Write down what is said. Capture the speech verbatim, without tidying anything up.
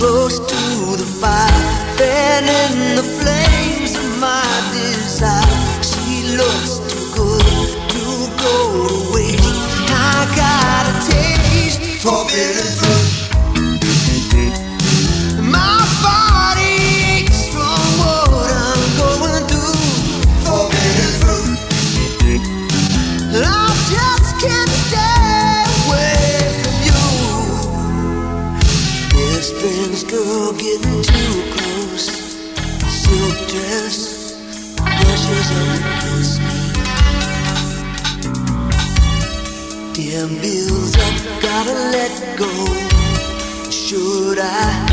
close to the fire, fanning the flames of my desire. She looks too good to go to waste. I got a taste for forbidden fruit. My body aches from what I'm going through. Forbidden fruit. I just can't stay away from you. Best friend's girl getting too close. Silk dress, brushes up to kiss me. Damn bills up, gotta let go. Should I?